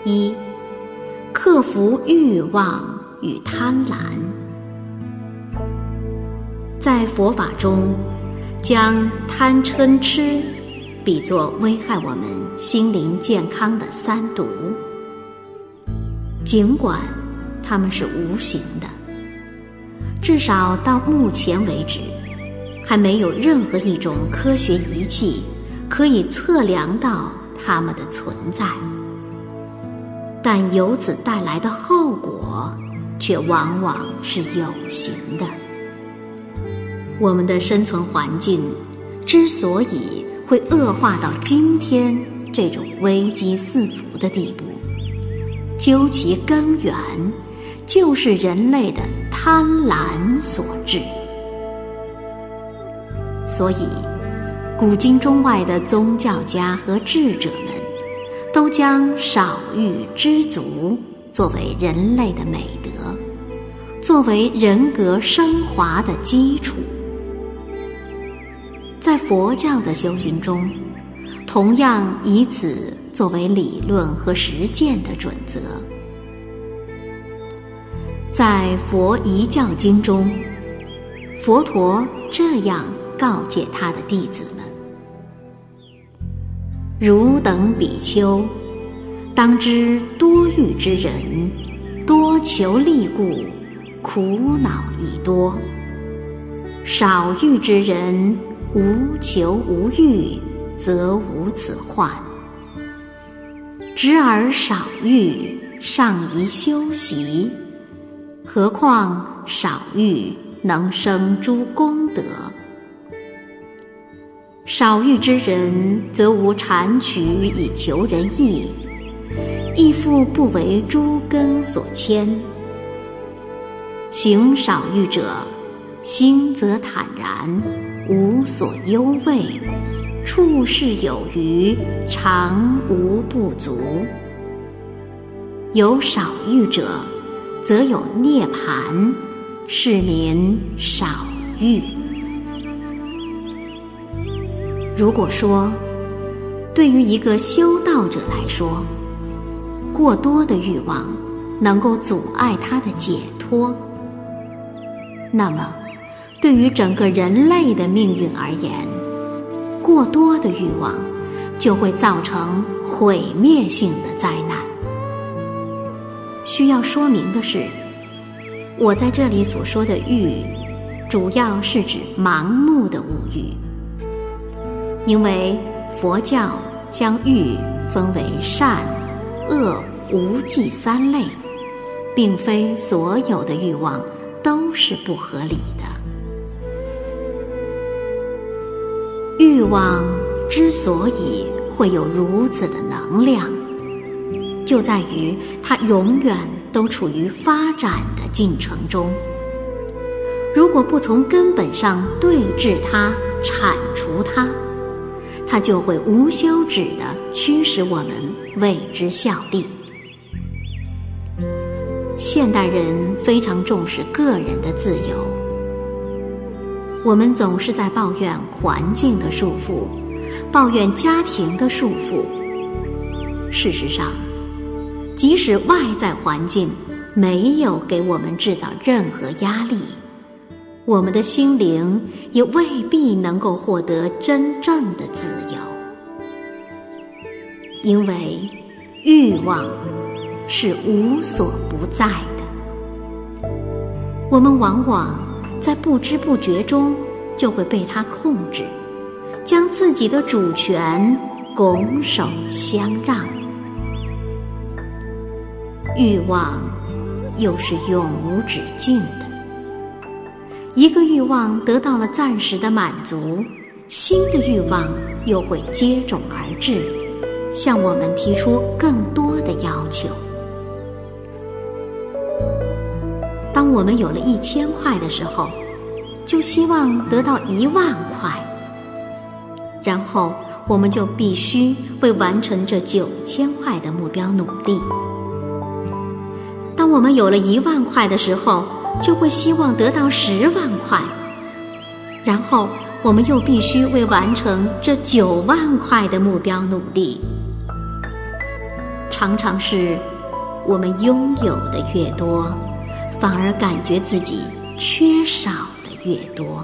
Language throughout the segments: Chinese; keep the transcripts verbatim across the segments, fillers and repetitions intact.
一、克服欲望与贪婪。在佛法中，将贪嗔痴比作危害我们心灵健康的三毒，尽管它们是无形的，至少到目前为止，还没有任何一种科学仪器可以测量到它们的存在，但由此带来的后果却往往是有形的。我们的生存环境之所以会恶化到今天这种危机四伏的地步，究其根源，就是人类的贪婪所致。所以，古今中外的宗教家和智者们，都将少欲知足作为人类的美德，作为人格升华的基础。在佛教的修行中，同样以此作为理论和实践的准则。在《佛遗教经》中，佛陀这样告诫他的弟子们：汝等比丘，当知多欲之人，多求利故，苦恼亦多；少欲之人，无求无欲，则无此患。执而少欲，尚宜修习，何况少欲能生诸功德。少欲之人，则无谄取以求人意，亦复不为诸根所牵。行少欲者，心则坦然，无所忧畏，处事有余，常无不足。有少欲者，则有涅槃，是名少欲。如果说，对于一个修道者来说，过多的欲望能够阻碍他的解脱，那么对于整个人类的命运而言，过多的欲望就会造成毁灭性的灾难。需要说明的是，我在这里所说的欲，主要是指盲目的物欲，因为佛教将欲分为善、恶、无记三类，并非所有的欲望都是不合理的。欲望之所以会有如此的能量，就在于它永远都处于发展的进程中。如果不从根本上对治它、铲除它，它就会无休止地驱使我们为之效力。现代人非常重视个人的自由，我们总是在抱怨环境的束缚，抱怨家庭的束缚。事实上，即使外在环境没有给我们制造任何压力，我们的心灵也未必能够获得真正的自由。因为欲望是无所不在的，我们往往在不知不觉中就会被它控制，将自己的主权拱手相让。欲望又是永无止境的，一个欲望得到了暂时的满足，新的欲望又会接踵而至，向我们提出更多的要求。当我们有了一千块的时候，就希望得到一万块，然后我们就必须为完成这九千块的目标努力。当我们有了一万块的时候，就会希望得到十万块，然后我们又必须为完成这九万块的目标努力。 常常是我们拥有的越多，反而感觉自己缺少的越多。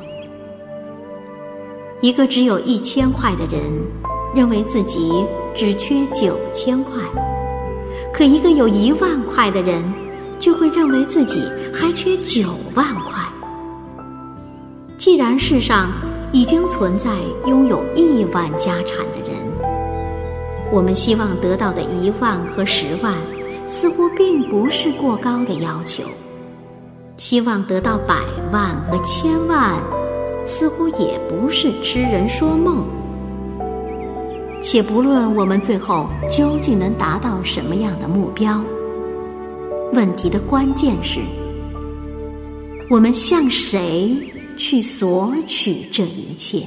一个只有一千块的人，认为自己只缺九千块，可一个有一万块的人，就会认为自己还缺九万块。既然世上已经存在拥有亿万家产的人，我们希望得到的一万和十万，似乎并不是过高的要求；希望得到百万和千万，似乎也不是痴人说梦。且不论我们最后究竟能达到什么样的目标，问题的关键是，我们向谁去索取这一切。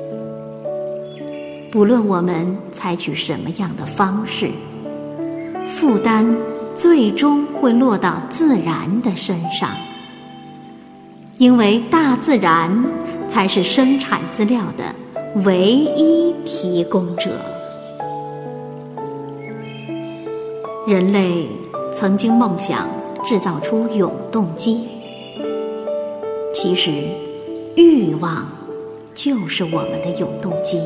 不论我们采取什么样的方式，负担最终会落到自然的身上，因为大自然才是生产资料的唯一提供者。人类曾经梦想制造出永动机，其实欲望就是我们的永动机。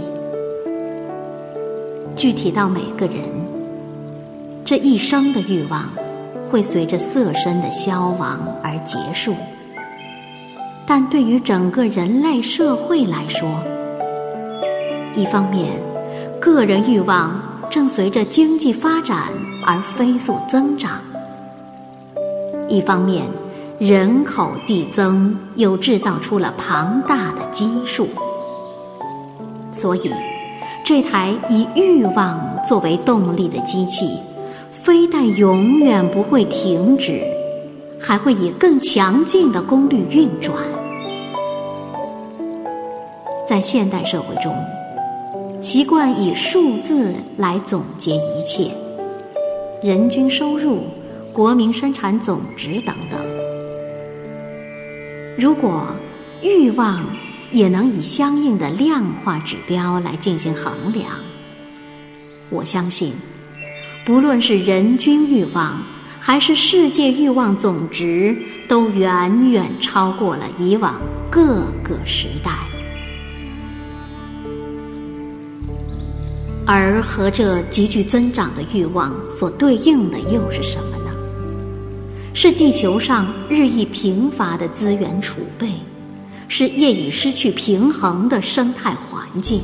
具体到每个人，这一生的欲望会随着色身的消亡而结束，但对于整个人类社会来说，一方面个人欲望正随着经济发展而飞速增长，一方面人口递增又制造出了庞大的基数。所以这台以欲望作为动力的机器，非但永远不会停止，还会以更强劲的功率运转。在现代社会中，习惯以数字来总结一切，人均收入、国民生产总值等等。如果欲望也能以相应的量化指标来进行衡量，我相信不论是人均欲望还是世界欲望总值，都远远超过了以往各个时代。而和这急剧增长的欲望所对应的又是什么呢？是地球上日益贫乏的资源储备，是业已失去平衡的生态环境。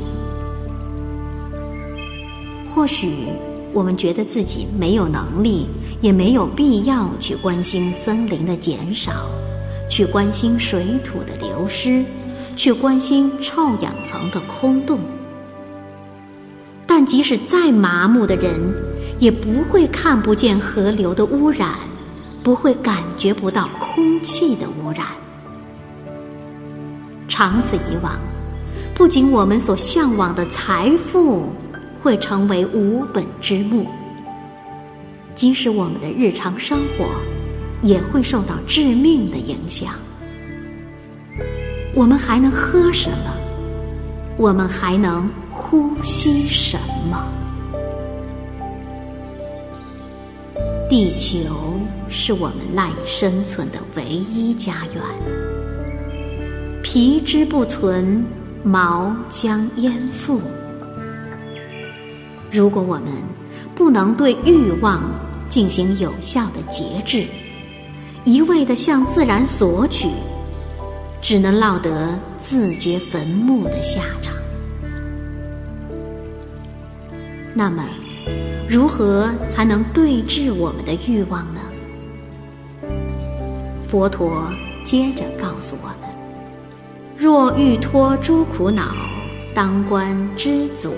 或许我们觉得自己没有能力，也没有必要去关心森林的减少，去关心水土的流失，去关心臭氧层的空洞。但即使再麻木的人，也不会看不见河流的污染，不会感觉不到空气的污染。长此以往，不仅我们所向往的财富会成为无本之木，即使我们的日常生活也会受到致命的影响。我们还能喝什么？我们还能呼吸什么？地球是我们赖以生存的唯一家园。皮之不存，毛将焉附？如果我们不能对欲望进行有效的节制，一味地向自然索取，只能落得自掘坟墓的下场。那么，如何才能对治我们的欲望呢？佛陀接着告诉我们：若欲脱诸苦恼，当观知足。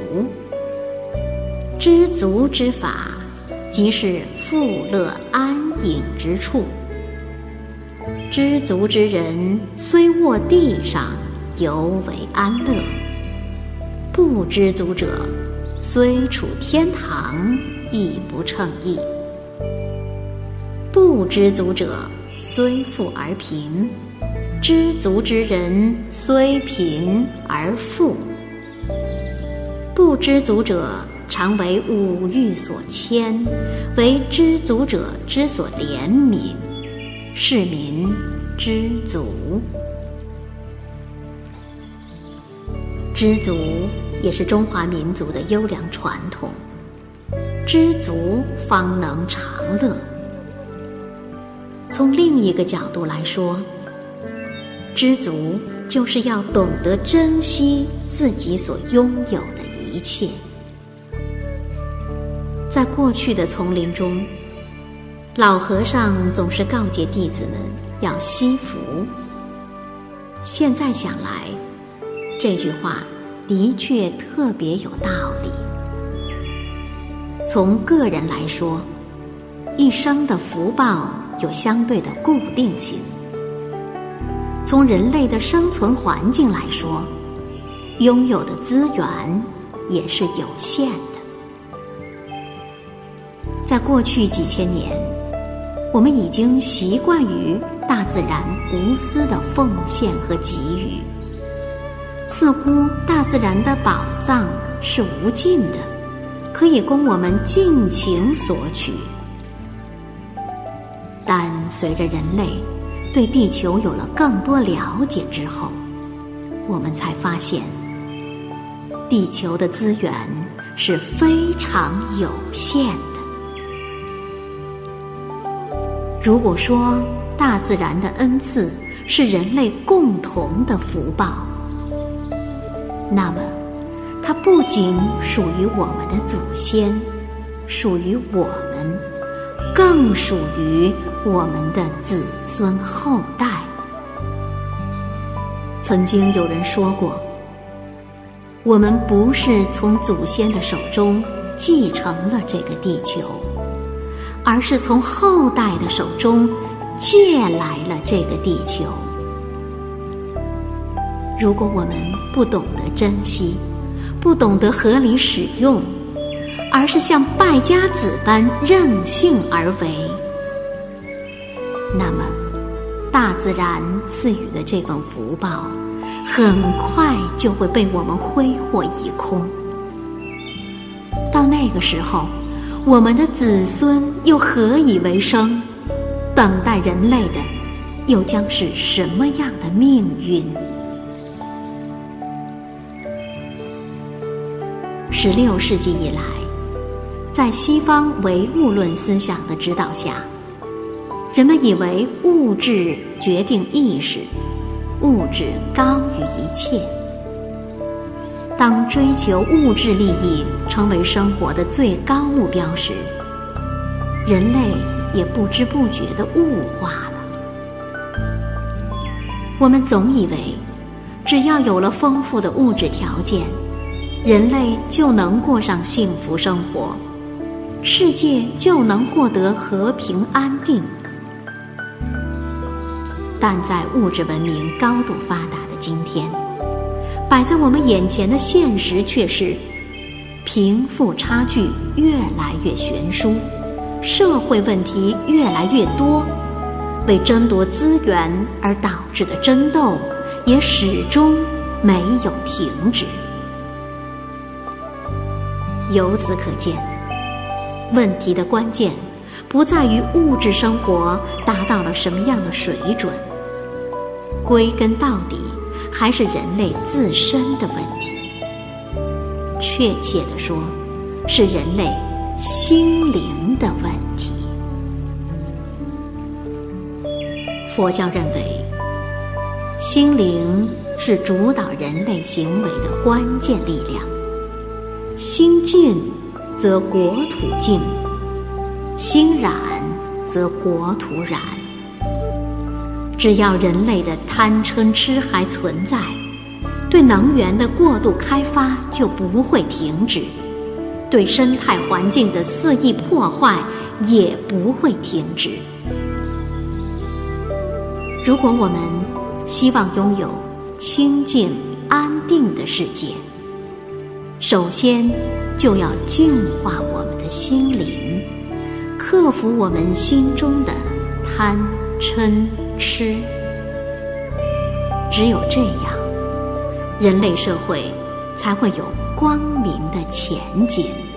知足之法，即是富乐安隐之处。知足之人，虽卧地上，犹为安乐；不知足者，虽处天堂，亦不称意。不知足者，虽富而贫；知足之人，虽贫而富。不知足者， 常为五欲所牵，为知足者之所怜悯，是民知足。知足也是中华民族的优良传统，知足方能长乐。从另一个角度来说，知足就是要懂得珍惜自己所拥有的一切。在过去的丛林中，老和尚总是告诫弟子们要惜福。现在想来，这句话的确特别有道理。从个人来说，一生的福报有相对的固定性。从人类的生存环境来说，拥有的资源也是有限的。在过去几千年，我们已经习惯于大自然无私的奉献和给予，似乎大自然的宝藏是无尽的，可以供我们尽情索取。但随着人类对地球有了更多了解之后，我们才发现，地球的资源是非常有限的。如果说大自然的恩赐是人类共同的福报，那么它不仅属于我们的祖先，属于我们，更属于我们的子孙后代。曾经有人说过，我们不是从祖先的手中继承了这个地球，而是从后代的手中借来了这个地球。如果我们不懂得珍惜，不懂得合理使用，而是像败家子般任性而为，那么大自然赐予的这份福报很快就会被我们挥霍一空。到那个时候，我们的子孙又何以为生？等待人类的又将是什么样的命运？十六世纪以来，在西方唯物论思想的指导下，人们以为物质决定意识，物质高于一切。当追求物质利益成为生活的最高目标时，人类也不知不觉地物化了。我们总以为，只要有了丰富的物质条件，人类就能过上幸福生活，世界就能获得和平安定。但在物质文明高度发达的今天，摆在我们眼前的现实却是，贫富差距越来越悬殊，社会问题越来越多，为争夺资源而导致的争斗也始终没有停止。由此可见，问题的关键不在于物质生活达到了什么样的水准，归根到底还是人类自身的问题。确切地说，是人类心灵的问题。佛教认为，心灵是主导人类行为的关键力量。心静则国土静，心染则国土染。只要人类的贪嗔痴还存在，对能源的过度开发就不会停止，对生态环境的肆意破坏也不会停止。如果我们希望拥有清净安定的世界，首先就要净化我们的心灵，克服我们心中的贪嗔痴。只有这样，人类社会才会有光明的前景。